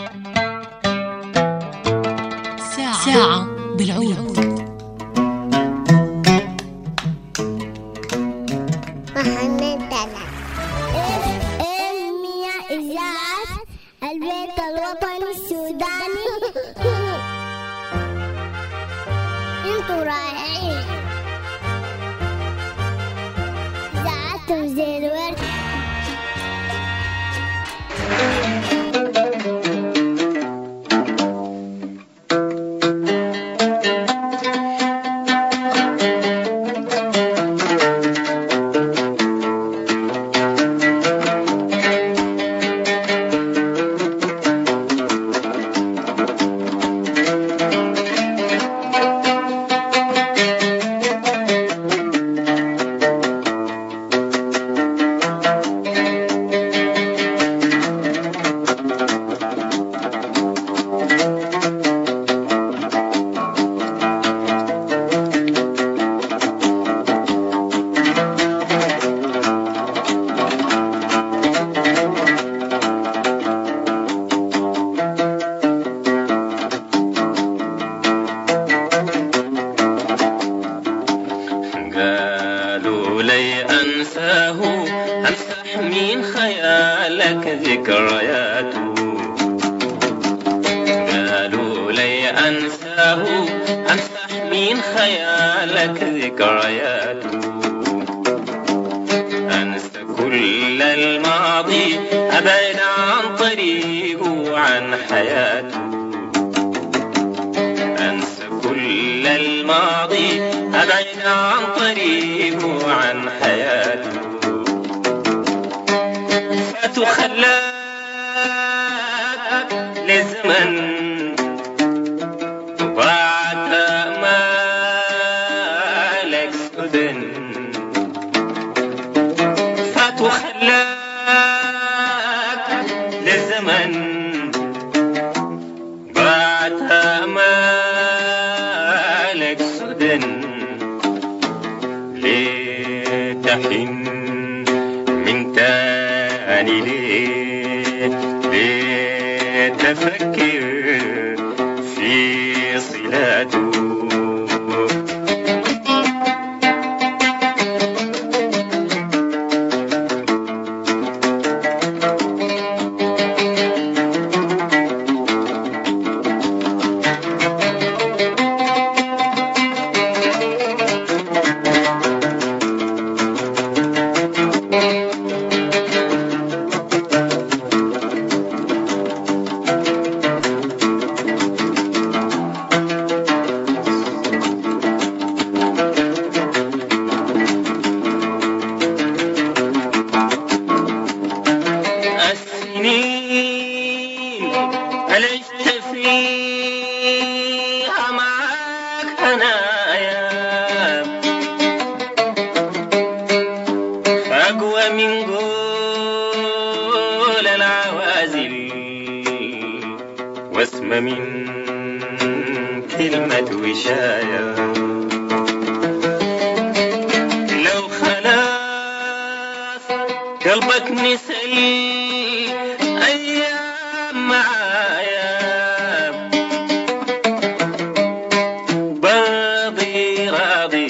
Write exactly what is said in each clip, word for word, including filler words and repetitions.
ساعة بالعود. محمد دلال إذاعة البيت الوطني السوداني. انتوا رائعين. إذاعتكم زي الورد. قالوا لي أنساه أمسح من خيالك ذكرياته. قالوا لي أنساه أمسح من خيالك ذكرياته. أنسى كل الماضي أبعد عن طريقه وعن حياته. أنسى كل الماضي أبعد عن طريقه وعن حياته. فتخلى لزمن وضاعت آمالك سدى. فتخلى لزمن ضاعت آمالك سدى. ليه تحن من تاني؟ ليه ليه تفكر في صلاته؟ هل عشت فيها معاك هنايا أقوى من قول العوازل واسمى من كلمة وشاية. لو خلاص قلبك نسي أيام معايا برضي راضي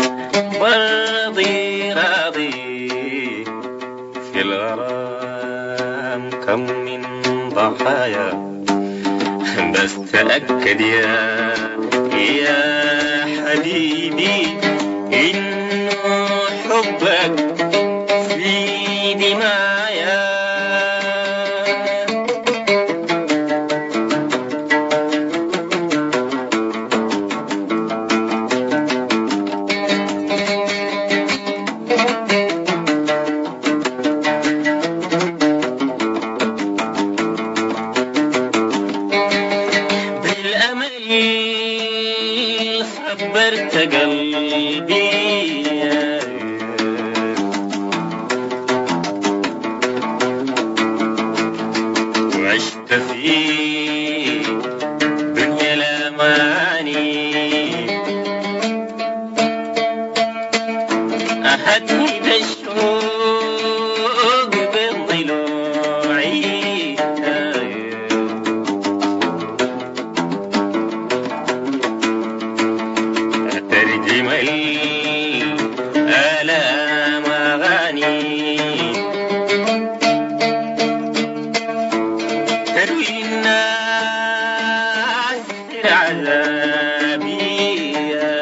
برضي راضي. في الغرام كم من ضحايا بس تأكد يا يا حبيبي إنه حبك في دمايا. صبرت قلبي وعشت في دنيا الأماني. أهدني بالشوق بين ضلوعي كل الناس سر عذابي يا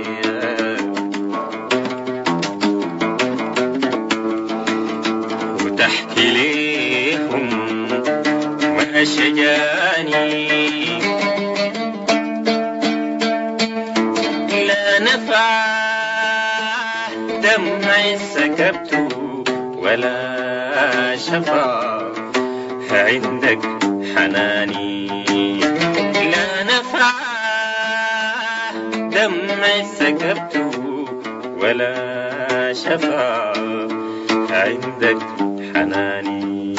وتحكي ليهم ما شجاني لا نفع دمعي سكبته ولا شفا عندك حناني لا نفع دمعي سكبته ولا شفا عندك حناني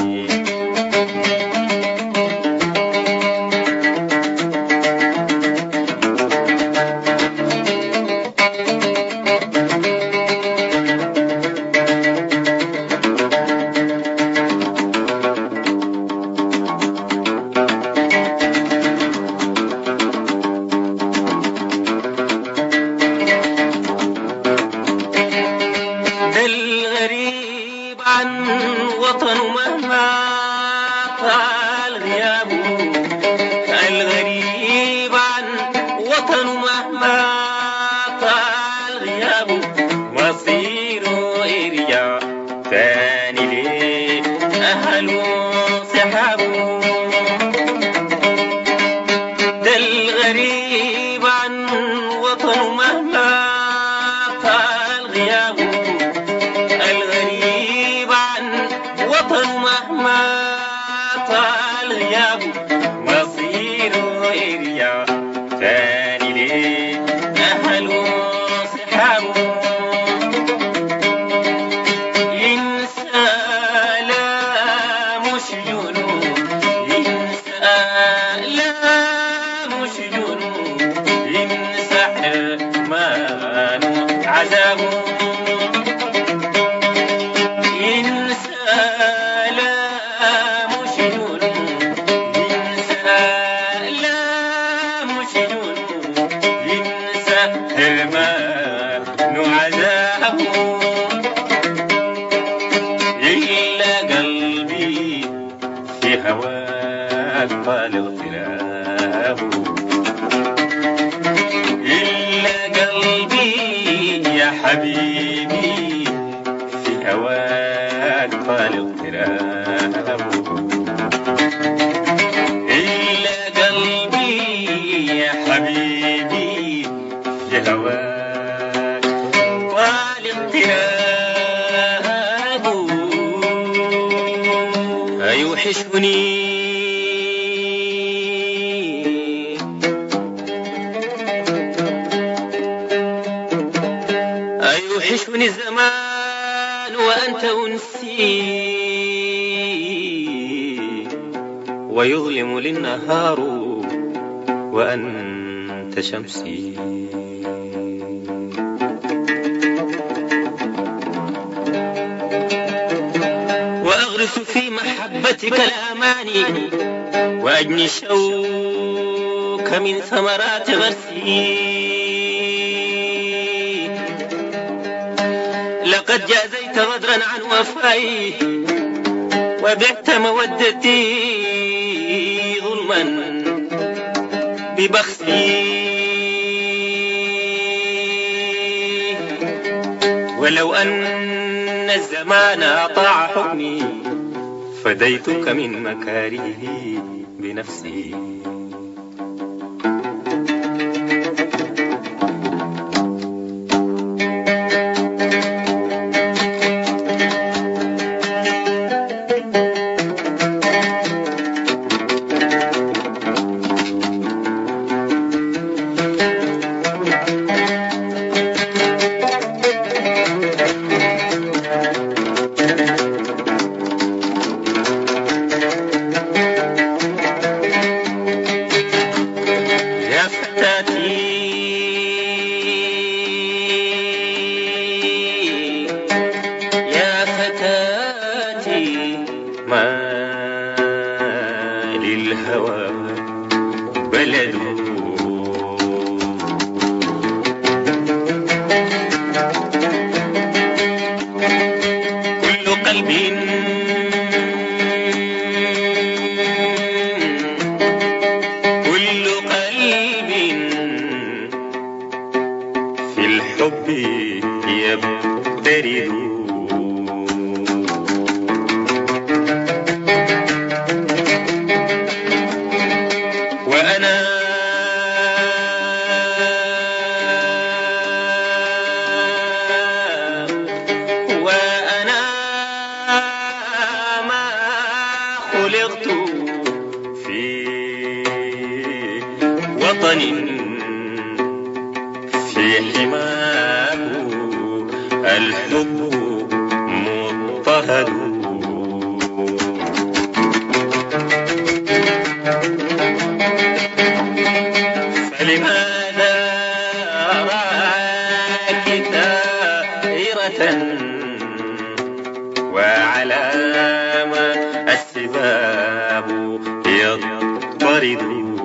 الغريب عن وطنه مهما طال غيابه الغريب عن وطنه مهما طال غيابه مصيره يرجع تاني ليه أهله صحابه ده الغريب عن وطنه مهما طال غيابه الغريب عن وطن مهما طال غيابه مصيره يرجع تاني ليه أهله صحابه ينسى لا مش جنون ينسى لا مش جنون ينسى حرمانه عذابه حرمان عذابه إلا قلبي في هواك طال اغترابه إلا قلبي يا حبيبي في هواك طال اغترابه إلا قلبي يا حبيبي هواك طال اغترابه أيوحشني أيوحشني الزمان وأنت أنسي ويظلم للنهار وأنت شمسي وأغرس في محبتك الأماني وأجني الشوك من ثمرات غرسي لقد جازيت غدرا عن وفائي وبعت مودتي ظلما ببخسي ولو أن الزمان أطاع حكمي فديتك من مكارهه بنفسي ما للهوى بلد كل قلب بريد. وأنا وأنا ما خلقت في وطن في حماه الحب مضطهد. فلماذا راك ثائرة وعلام السباب يضطرد؟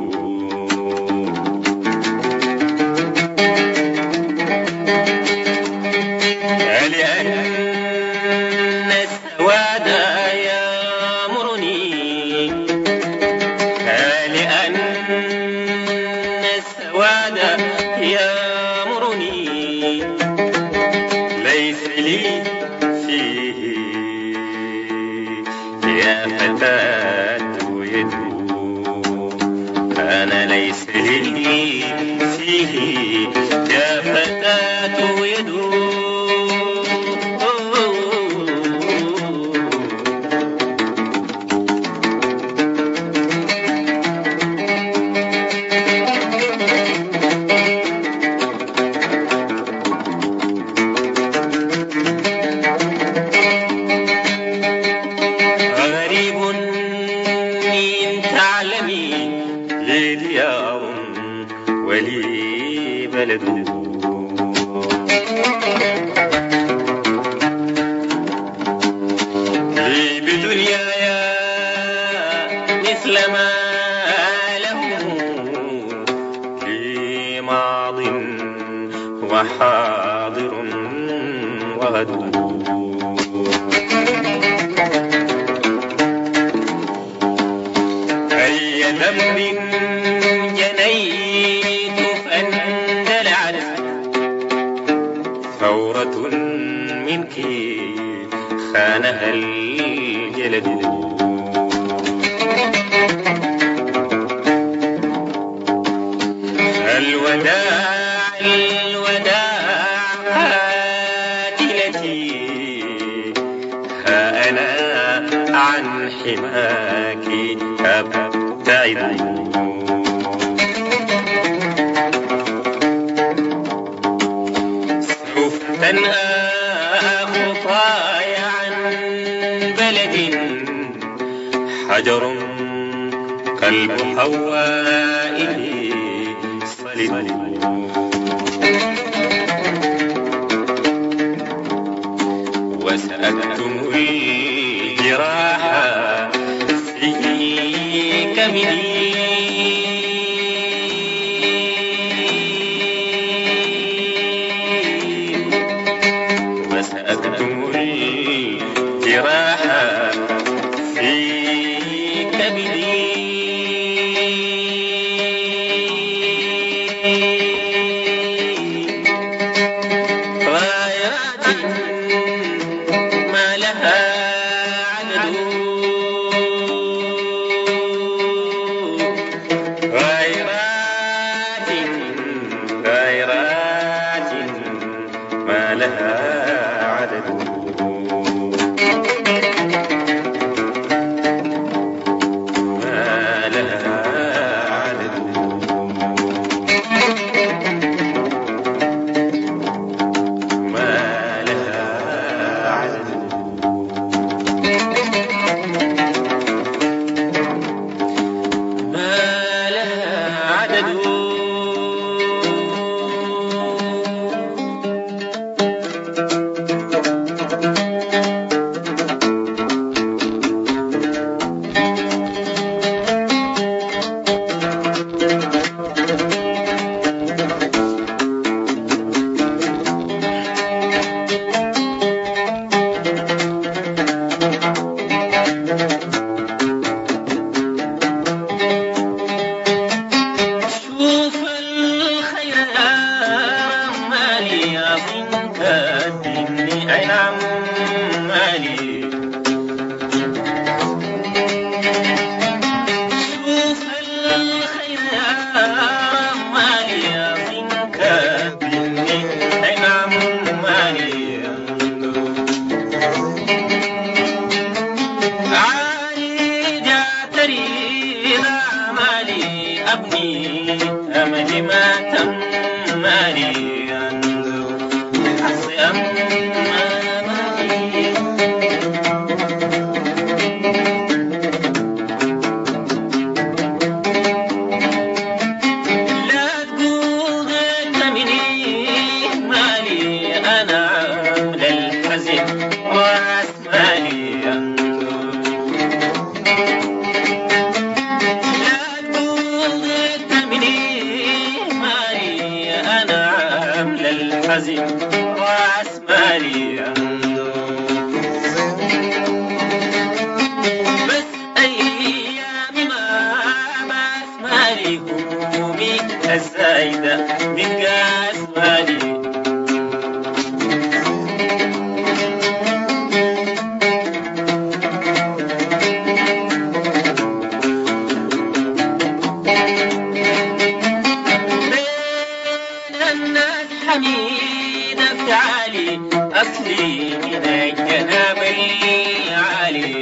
لأن السواد يأمرني، لأن السواد يأمرني، ليس لي فيه يا فتاة يد. أنا ليس لي فيه يا فتاة يد. غريب من تعلمي لي ديار ولي بلد. لي بدنياي مثل ما له لي ماض وحاضر وغد. أي ذنب جنيت فاندلعت ثورة منك خانها الجلد. الوداع الوداع قاتلتي، ها أنا عن حماك أبتعد. سوف تنهى خطاي عن بلد حجر قلب حواء صلد. وسأكتم الجراح في كبدي، وسأكتم الجراح في كبدي. غايات ما لها عدد، غيرات غيرات ما لها عدد. ما لها عدد. ما لها عدد. ما لها عدد. شو أبني أملي ما تم مالي أنظر حظي أمامي لا تقول غير مني مالي أنا عامل الحزن راس مالي أنظر لا تقول غير مني مالي أنا عامل الحزن راس مالي أنظر بس أيامي ما باس مالي همومي الزايدة من قاس مالي بين الناس حميدة افتعالي أصلي من الجناب العالي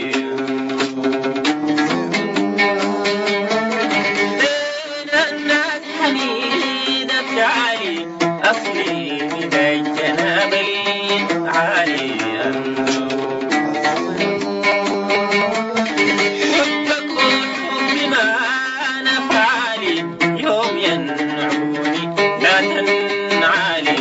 بين الناس حميدة افتعالي أصلي من الجناب العالي حبك والحب ما نفعالي يوم ينعوني لا تنعالي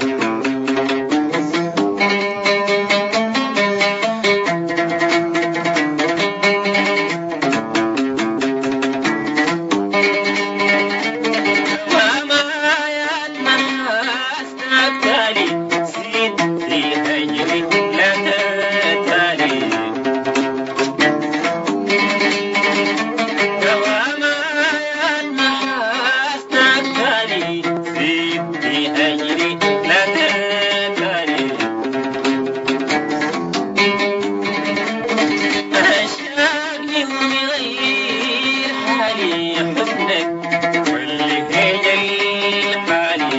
ومايات محاسنك تالي زيد لي هجري لا تتالي ومايات محاسنك تالي زيد لي هجري لا تتالي أشاقني ومغير حالي حزنك واللي هي الحالي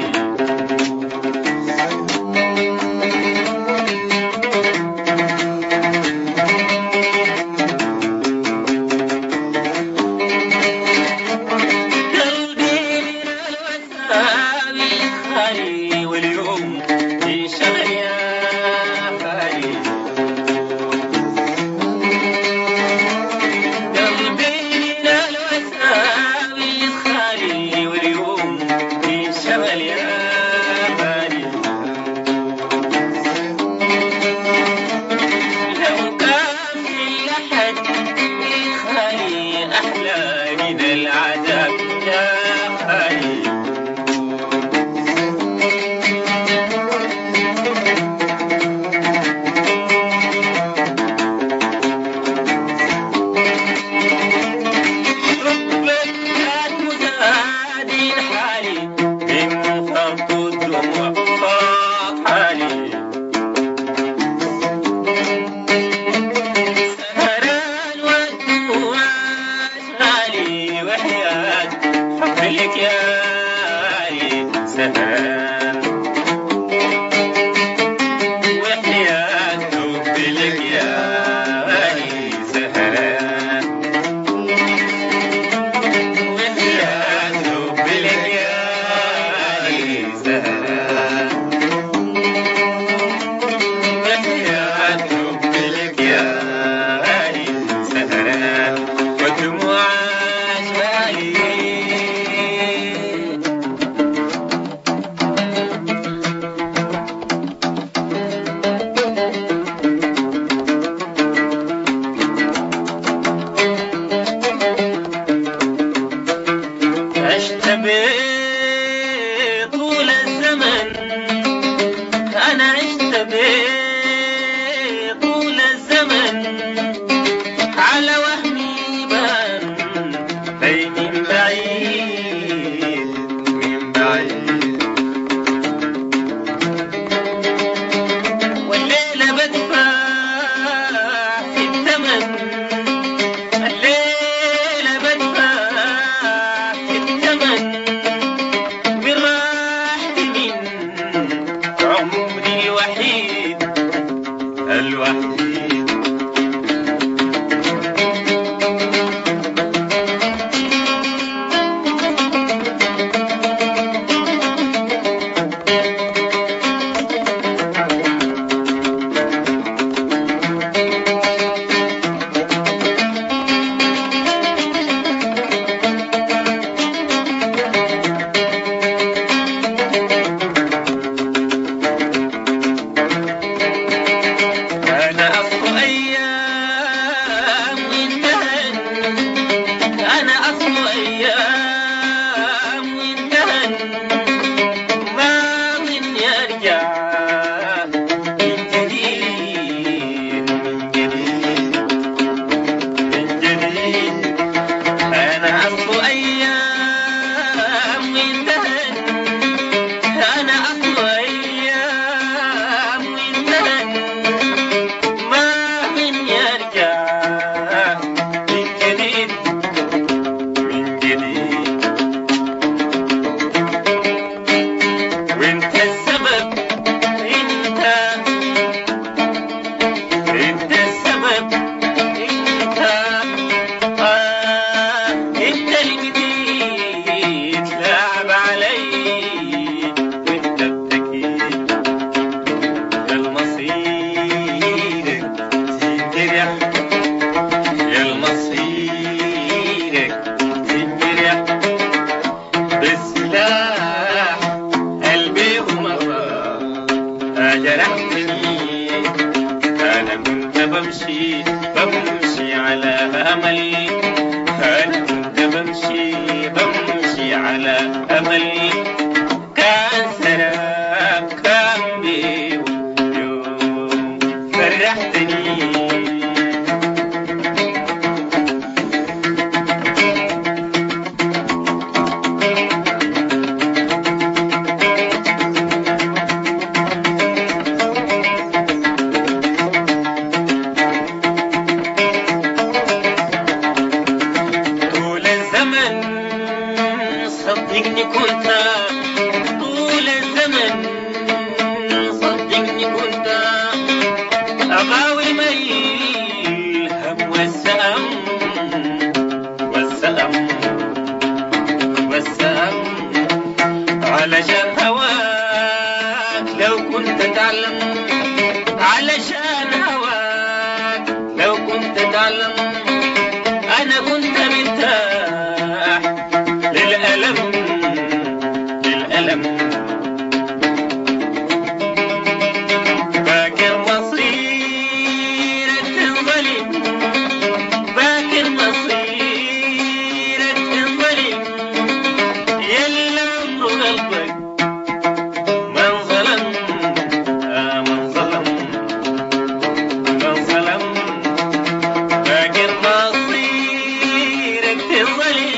قلبي من الوساوي خالي واليوم في شغل يا خالي قلبي من الوساوي خالي واليوم في شغل يا خالي لو كان في أحد خالي أحلى من العذاب يا خالي حبك كان مزادي لحالي من فرط الدموع فاق حالي سهران والدموع شغالي وحياة حب لك يا علي سهران وحياة حب لك يا علي سهران وحياة حب لك يا علي سهران وحياة حب لك يا علي سهران ودموع شغالي عشت بيه طول الزمن أنا عشت بيه طول الزمن على وهمي بان أي من بعيد من بعيد والليلة بدفع في الثمن الليلة بدفع في الثمن براحتي من عمري الوحيد الوحيد الجديد وانت السبب انت انت السبب انت آه انت الجديد لعب علي وانت بتكيد يا المصير تنجرح يا المصيرك تنجرح بسلاح قلبي ومرة جرحتني أنا كنت بمشي بمشي على أمل أنا كنت بمشي بمشي على أمل كان سراب كان بيو يوم فرحتني صدقني كنت طول الزمن صدقني كنت أغاوي ميل هم والسأم والسأم والسأم علشان هواك لو كنت تعلم علشان هواك لو كنت تعلم أنا كنت مرتاح للألم للألم باكر مصيرك تنظلم باكر مصيرك تنظلم يلا عمر قلبك من ظلم آه من ظلم من ظلم باكر مصيرك تنظلم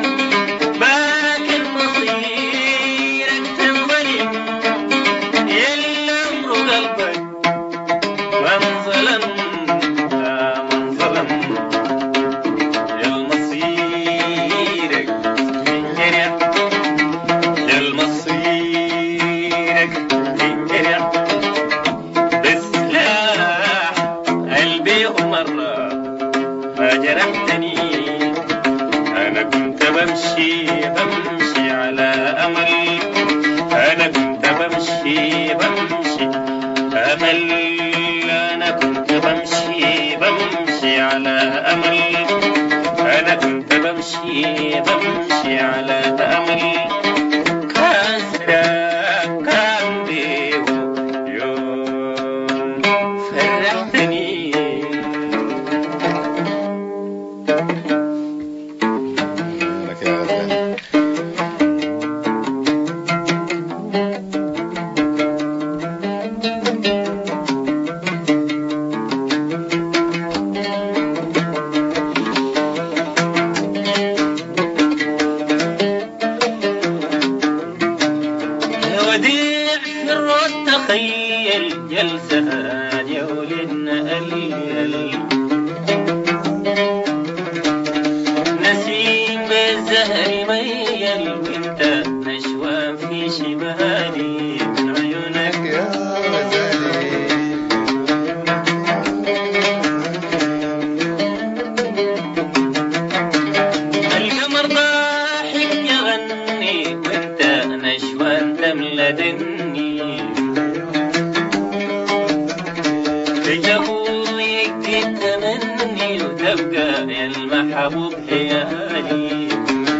جرحتني أنا كنت بمشي بمشي على أمل أنا كنت بمشي بمشي أمل أنا كنت بمشي بمشي على أمل أنا كنت بمشي بمشي على أمل كان سراك كان بيه يوم فرحتني وديع سر التخيل جلسة هادية وللنقل نسيم بالزهر ميل وانت نشوان في شبهاني من عيونك يا غزالي القمر ضاحك يغني وانت نشوان تملى دني تجهول يكفي التمني وتبقى يا المحبوب حيالي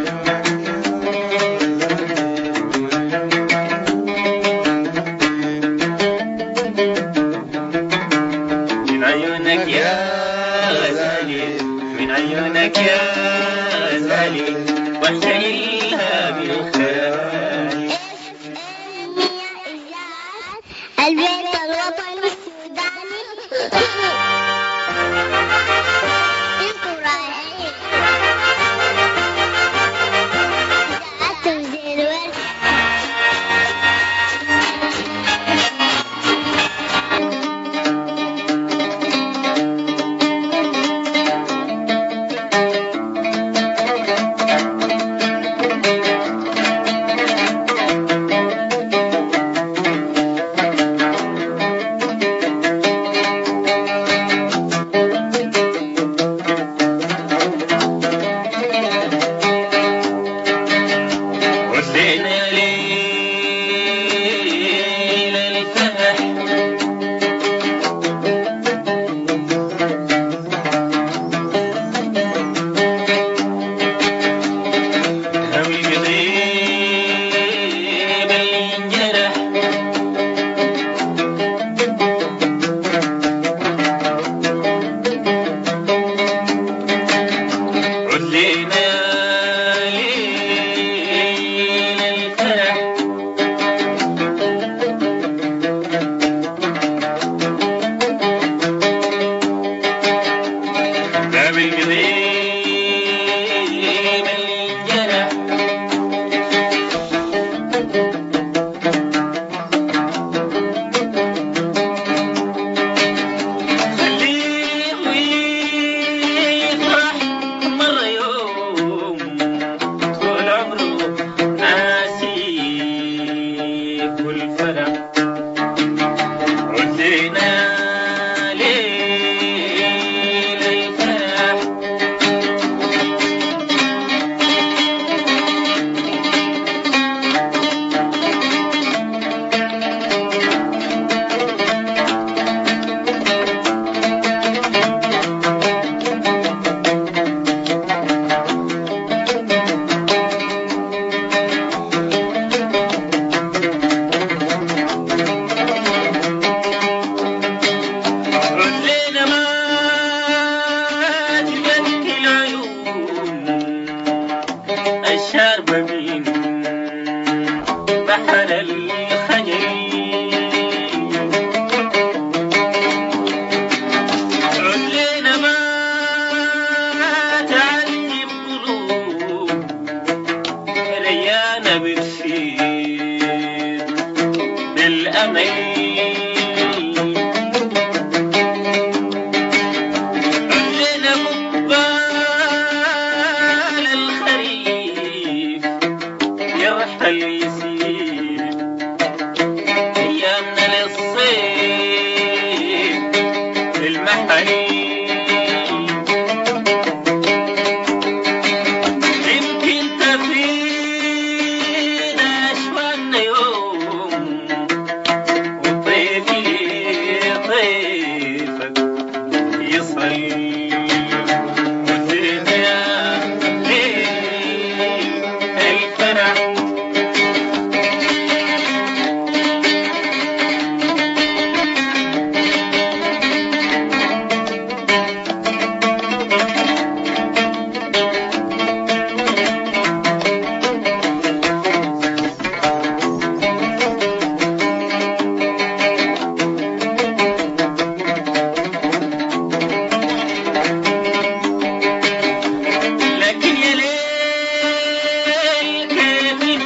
من عيونك يا غزالي من عيونك يا غزالي واحشيها بالخيال البيت الوطني السوداني انتوا رايحين جاءتهم زي الورد ردينا ليل الفرح هم القضيب اللي انجرح ردينا الشارب من بحر الخجل علينا ما تعذب قلوب ريانا بتفيد بالأمل اليسير أيامنا للصيف المحاريب يمكن تفينا أشواقنا يوم وطيفي طيفك يصل والدنيا ليل الفرح لكن يا ليل كيف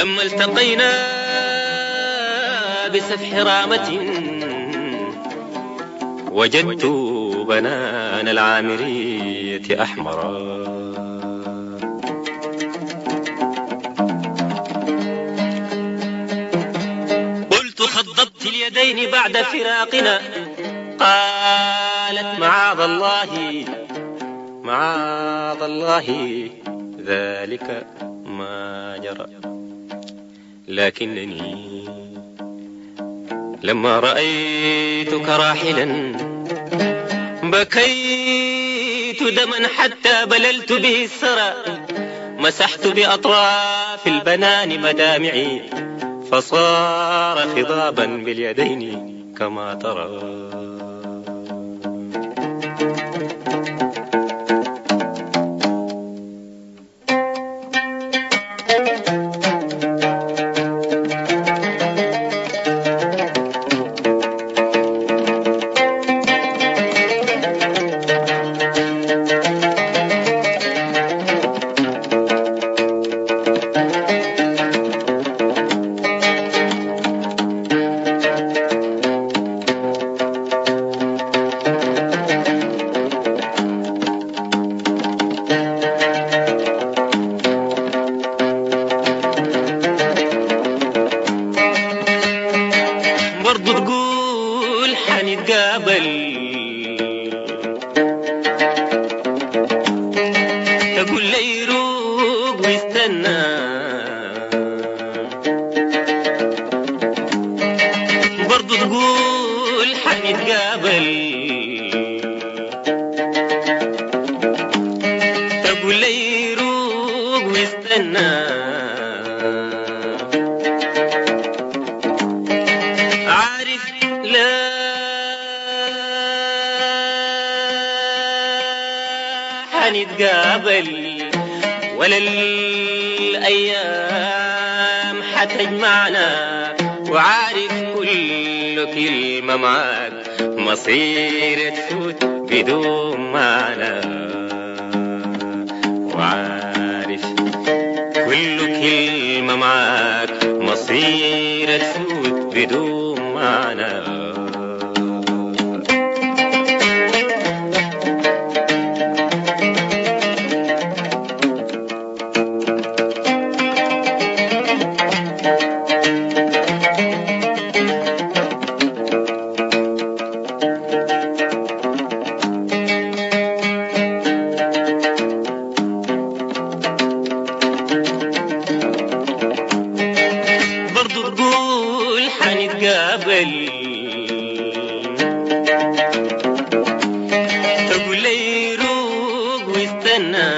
لما التقينا بسفح رامة وجدت بنان العامرية أحمرا. قلت خضبت اليدين بعد فراقنا، قالت معاذ الله معاذ الله ذلك ما جرى، لكنني لما رأيتك راحلا بكيت دما حتى بللت به السرى، مسحت بأطراف البنان مدامعي فصار خضابا باليدين كما ترى. برضو تقول حنتقابل، تقول لي روق واستنى، برضو تقول حنتقابل، تقول لي روق واستنى. لا حنتقابل ولا الأيام حتجمعنا، وعارف كل كلمة معاك مصير تفوت بدون معنى، وعارف كل كلمة معاك مصير تفوت بدون معنى. برضو تقول حنتقابل، تقول لي روق واستنى،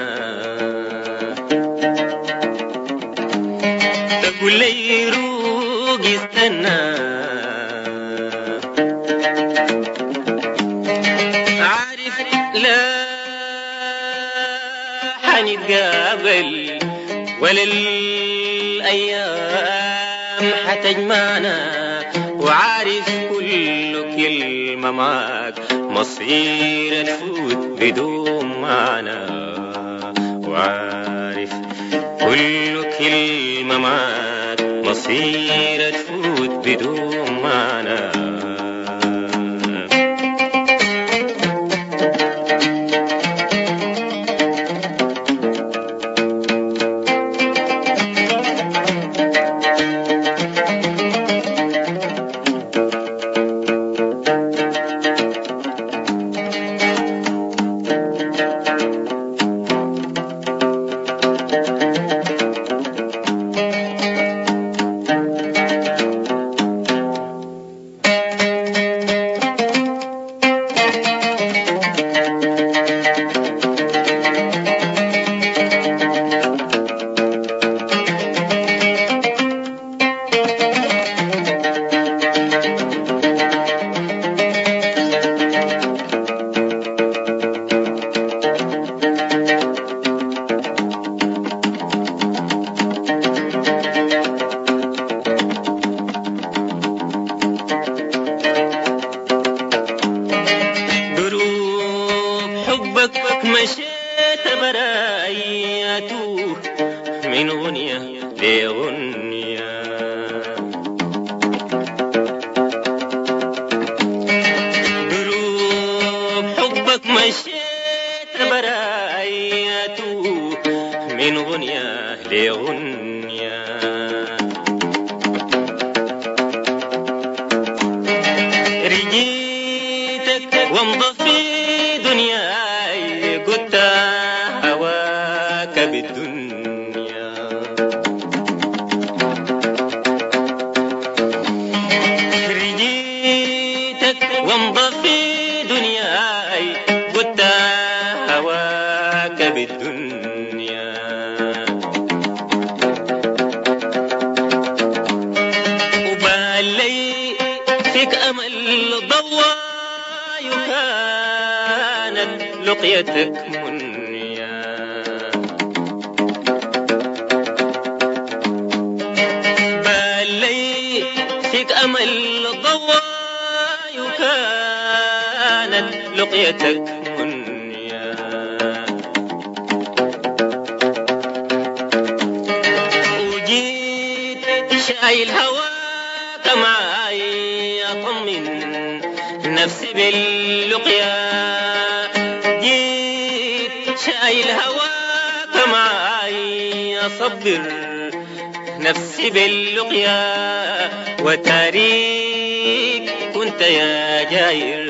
تقول لي روق استنى. عارف لا حنتقابل ولا الأيام حتجمعنا، وعارف كل كلمة معاك مصير تفوت بدون معنى، وعارف كل كلمة معاك مصير تفوت بدون معنى. مشيت براياته من غنية لغنيا. دروب حبك مشيت براياته من غنيا لغنيا. رجيتك وامضى في دنياي قلت هواك بالدنيا. رجيتك وامضى في دنياي قلت هواك بالدنيا. وبالي فيك أمل ضواي كانت لقيتك منيا. بالي فيك أمل ضواي كانت لقيتك منيا. وجيت شايل هواك معاي أطمن نفسي باللقيا. جيت شايل هواك معاي أصبر نفسي باللقيا. وتاريك كنت يا جاير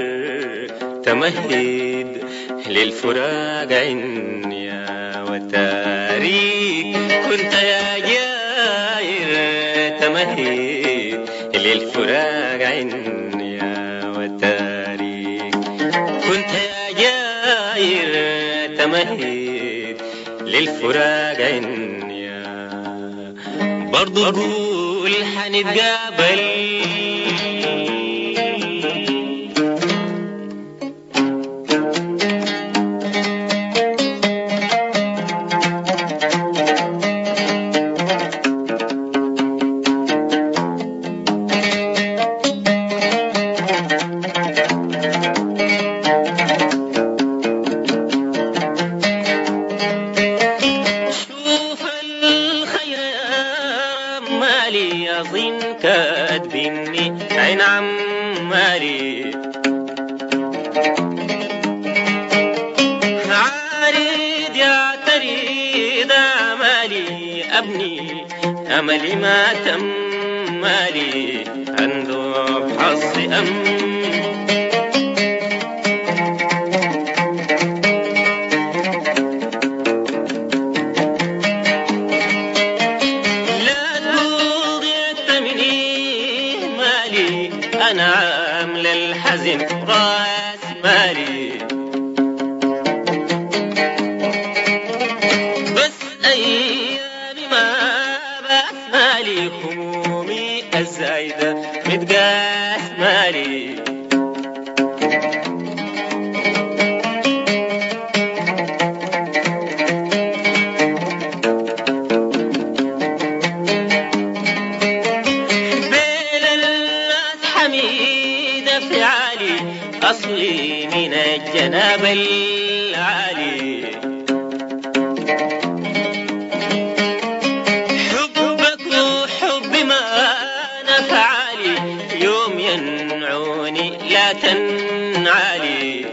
تمهد للفراق عنيا. وتاريك كنت يا جاير تمهد للفراق عنيا. وتاريك كنت يا جاير تمهد للفراق عنيا. برضو قول حنتقابل أظن كاتبني عين عمالي. عارض يا تريد أمالي أبني أملي ما تمالي عنده حظي أم. أنا عامل الحزن راس مالي. بس أيامي ما بس مالي همومي الزايدة متقاس مالي. أصلي من الجناب العالي. حبك وحب ما نفعالي يوم ينعوني لا تنعالي.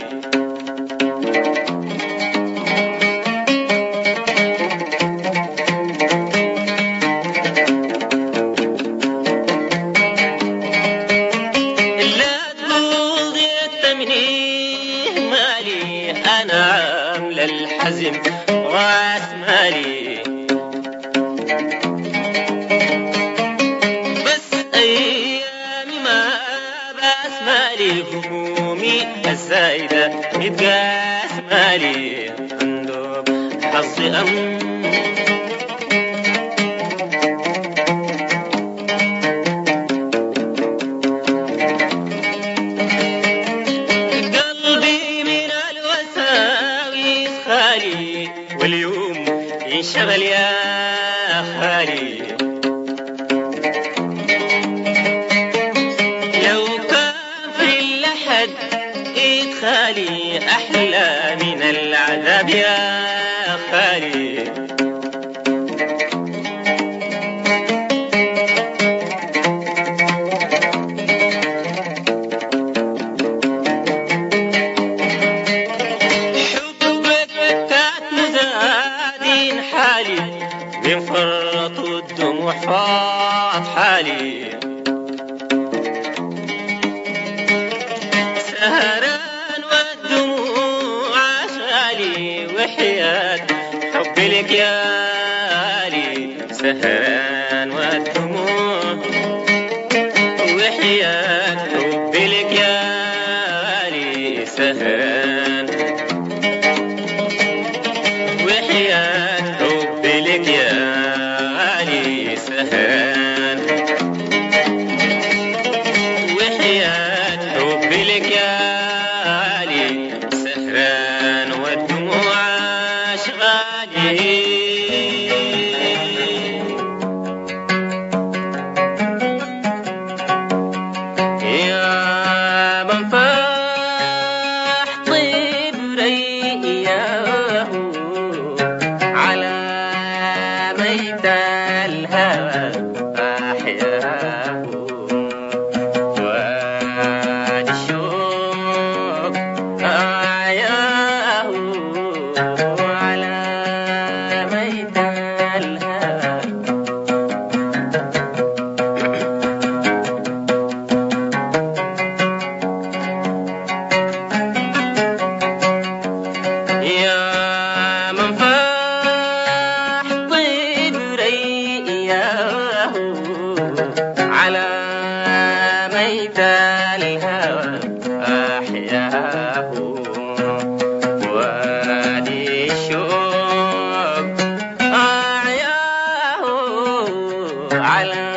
أنا عامل الحزم راس مالي. بس أيامي ما بس مالي همومي الزايدة متقاس مالي عنده حظي أم. واليوم ينشغل يا خالي. لو كان في اللحد ايد خالي احلى من العذاب يا خالي. أشغالي سهران والدموع أشغالي وحياة حبي لك يا علي سهران والدموع وحياة حبي لك يا علي سهران وحياة حبي لك يا علي سهران وحياة حبي لك يا علي سهران والدموع أشغالي يا من فاح طيب رياه على ميت الهوى أحياه وادي الشوق أعياه على ميت الهوى يا من فاح طيب رياه على ميت الهوى أحياه وادي الشوق أعياه على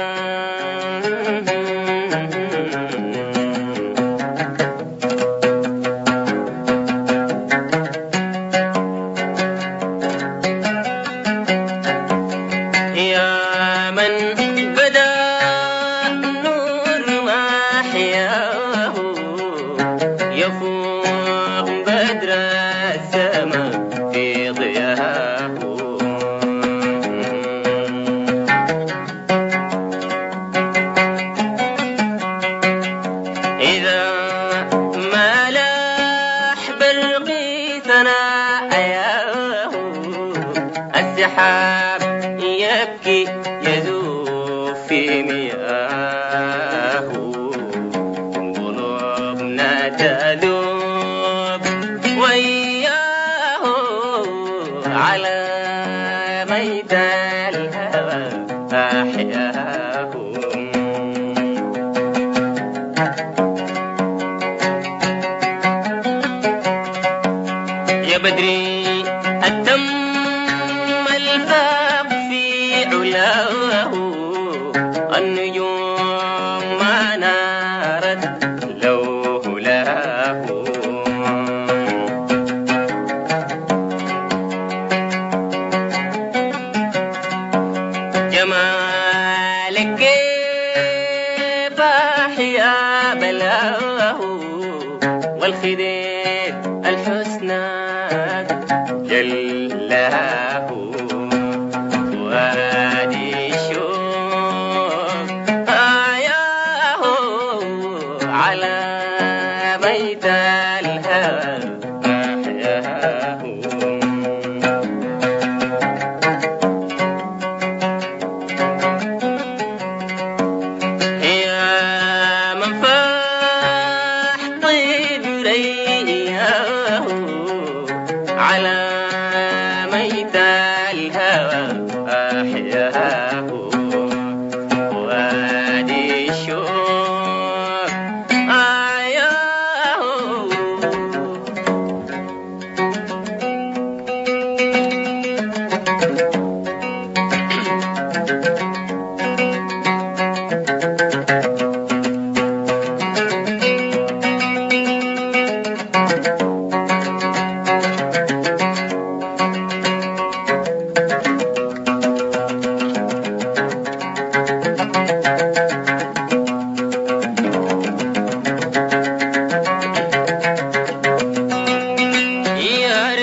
يا من بدا نور محياه يفوق بدر السماء في ضياه إذا ما لاح برقي ثناياه السحاب يبكي يذوب في مياه قلوبنا تذوب وياه على ميت الهوى أحياه يا بدري التم الفاق في علاه النجوم ما نارت لو هلاه جمالك كيف أحيا بلاه والخدير الحسنى جلاه وادي الشوق أعياه على ميت الهوى أحياه يا من فاح طيب رياه على ميت الهوى أحياه وادي الشوق أعياه يا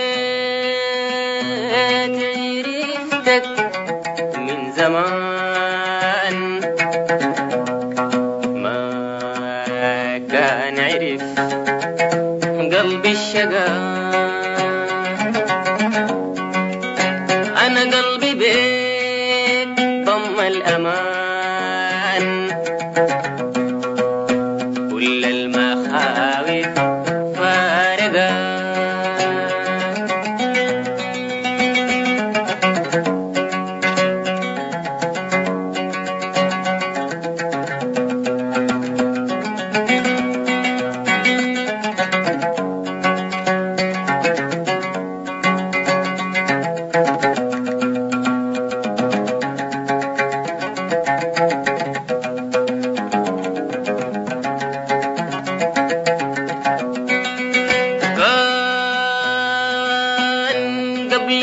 ريت عرفتك من زمان ما كان عرف قلبي الشقاء أنا قلبي بيك ضم الأمان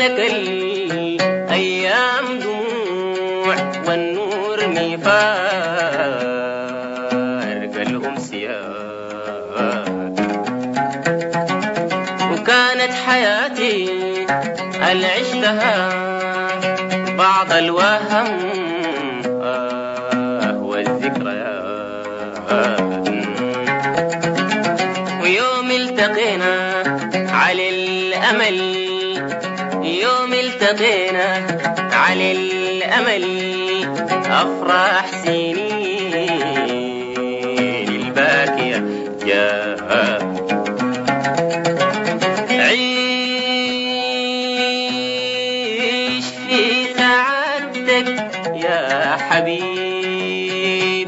قبلك الأيام دموع والنور مفارق الأمسيات، وكانت حياتي اللي عشتها بعض الوهم آه والذكريات، ويوم التقينا على الأمل، يوم التقينا على الأمل أفراح سنين الباكية جاء. عيش في سعادتك يا حبيب،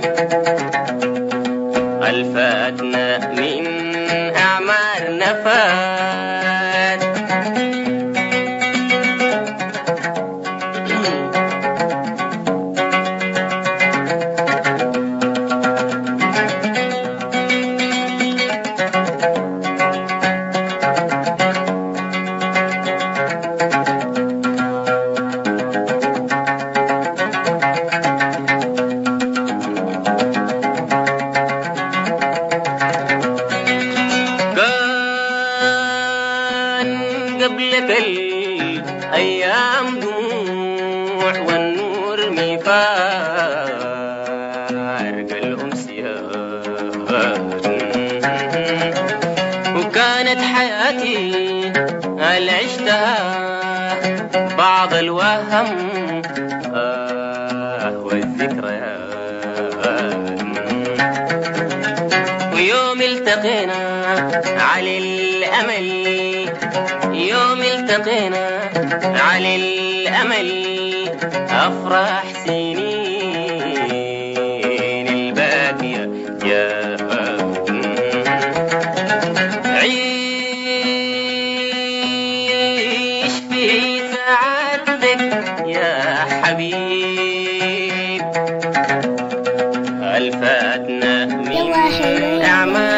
ألفاتنا من أعمارنا فات، قبلك الأيام دموع والنور مفارق الأمسيات، وكانت حياتي اللي عشتها بعض الوهم آه والذكريات، ويوم التقينا على الأمل، يوم التقينا على الأمل أفراح سنين الباكية جاءت. عيش في سعادتك يا حبيب، ألفاتنا من أعمال